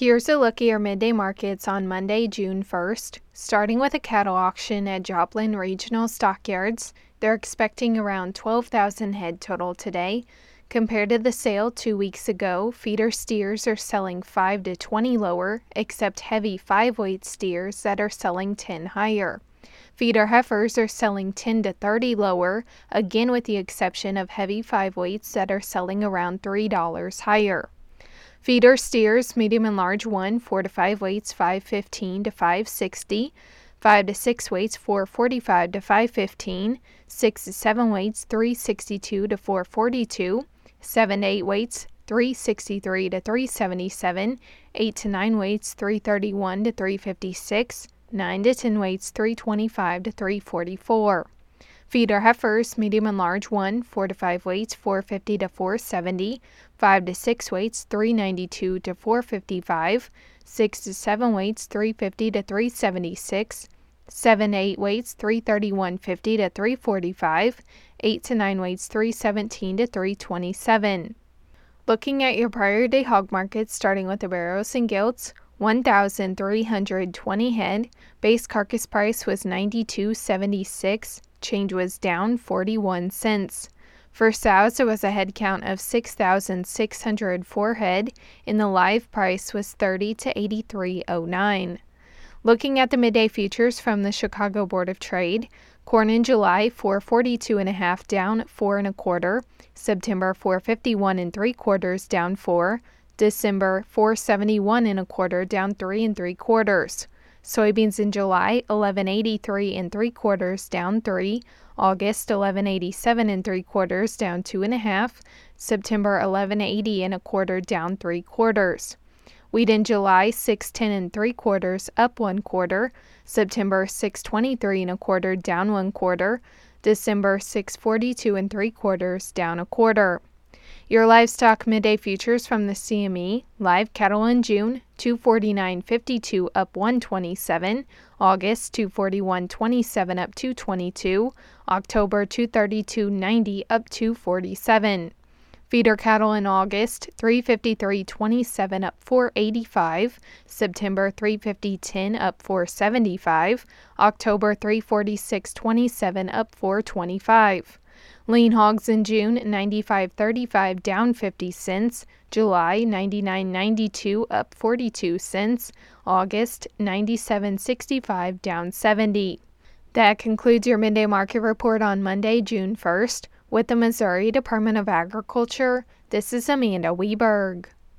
Here's a look at your midday markets on Monday, June 1st. Starting with a cattle auction at Joplin Regional Stockyards, they're expecting around 12,000 head total today. Compared to the sale 2 weeks ago, feeder steers are selling 5 to 20 lower, except heavy 5-weight steers that are selling 10 higher. Feeder heifers are selling 10 to 30 lower, again with the exception of heavy 5-weights that are selling around $3 higher. Feeder steers, medium and large 4 to 5 weights, $5.15 to $5.60. 5 to 6 weights, $4.45 to $5.15. 6 to 7 weights, $3.62 to $4.42. 7 to 8 weights, $3.63 to $3.77. 8 to 9 weights, $3.31 to $3.56. 9 to 10 weights, $3.25 to $3.44. Feeder heifers, medium and large 4 to 5 weights, $4.50 to $4.70. 5 to 6 weights, $3.92 to $4.55. 6 to 7 weights, $3.50 to $3.76. 7 to 8 weights, $3.31.50 to $3.45. 8 to 9 weights, $3.17 to $3.27. Looking at your prior day hog markets, starting with the barrows and gilts, 1,320 head. Base carcass price was $92.76. Change was down 41 cents. For sows, it was a head count of 6,604 head, and the live price was $30 to $83.09. Looking at the midday futures from the Chicago Board of Trade, corn in July 442.5 down 4 1/4. September 451 3/4 down 4. December 471 1/4 down 3 3/4. Soybeans in July 1183 3/4 down 3. August 1187 3/4 down 2 1/2. September 1180 1/4 down 3/4. Wheat in July 610 3/4 up 1/4. September 623 1/4 down 1/4. December 642 3/4 down 1/4. Your livestock midday futures from the CME: live cattle in June 249.52 up 127, August 241.27 up 222, October 232.90 up 247. Feeder cattle in August 353.27 up 485, September 350.10 up 475, October 346.27 up 425. Lean hogs in June 95.35 down 50 cents, July 99.92 up 42 cents, August 97.65 down 70. That concludes your midday market report on Monday, June 1st. With the Missouri Department of Agriculture, this is Amanda Weberg.